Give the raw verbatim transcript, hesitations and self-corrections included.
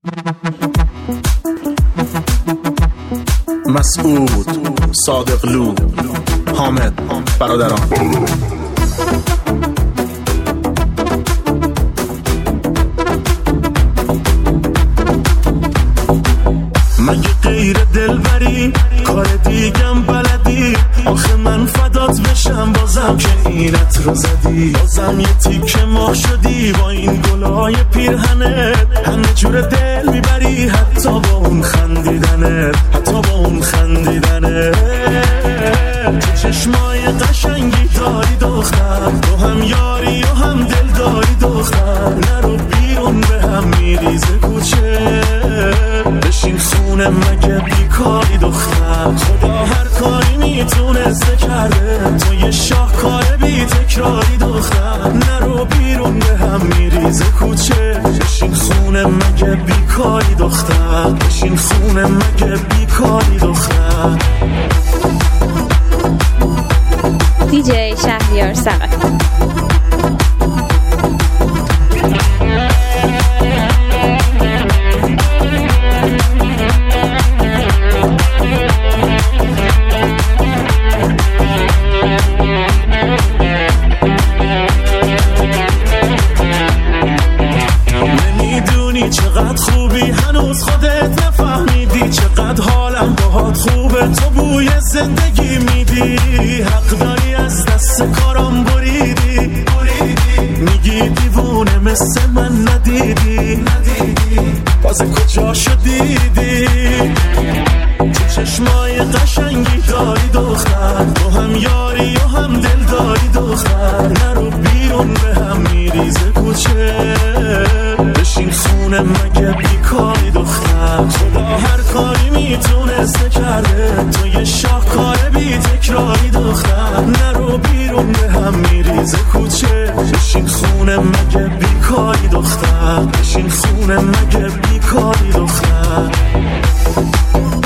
مسعود، صادقلو، حامد، برادران. مگه غیر دلبری کار دیگم بلدی؟ آخه من فدات بشم بازم که اینت رو زدی، بازم یه تیکه ماه شدی با این گلای پیرهنت، همه جور دل میبری حتی با اون خندیدنت، حتی با اون خندیدنت. تو چشمای قشنگی داری دختر، تو هم یاری و هم دل داری دختر، نرو بیرون به هم میریزه کوچه، بشین خونه مگه بیکاری دختر، خدا هر کاری میتونسته کرده، تو یه شاهکار بی تکراری دختر، نرو بیرون به هم میریزه کوچه، بشین خونه مگه بیکاری دختر، بشین خونه مگه بیکاری دختر. دی جی شهریار ثقفی. چقدر خوبی هنوز خودت نفهمیدی، چقدر حالم باهات خوبه، تو بوی زندگی میدی، حق داری از دست کارم بریدی، میگی دیوونه مثل من ندیدی، تازه کجا شدیدی، تو چشمای قشنگی داری دختر، تو هم یاری و هم دل داری دختر، نرو بیرون به هم میریزه کوچه، بشین خونه مگه بیکاری دختر، خدا هر کاری میتونسته کرده، تو یه شاهکار بی تکراری دختر، نرو بیرون به هم میریزه کوچه، بشین خونه مگه بیکاری دختر، بشین خونه مگه بیکاری دختر.